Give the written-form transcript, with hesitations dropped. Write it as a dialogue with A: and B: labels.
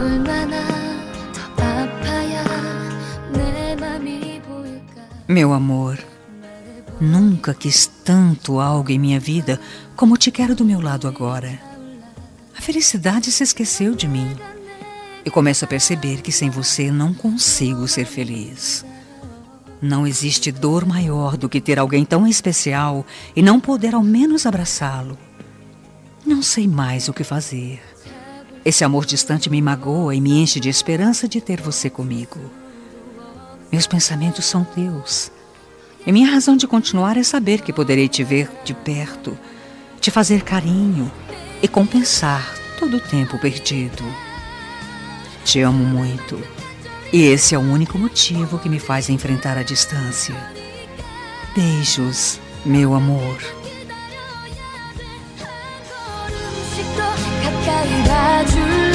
A: Meu amor, nunca quis tanto algo em minha vida como te quero do meu lado agora. A felicidade se esqueceu de mim e começo a perceber que sem você não consigo ser feliz. Não existe dor maior do que ter alguém tão especial e não poder ao menos abraçá-lo. Não sei mais o que fazer. Esse amor distante me magoa e me enche de esperança de ter você comigo. Meus pensamentos são teus. E minha razão de continuar é saber que poderei te ver de perto, te fazer carinho e compensar todo o tempo perdido. Te amo muito. E esse é o único motivo que me faz enfrentar a distância. Beijos, meu amor.
B: 가까이 봐줄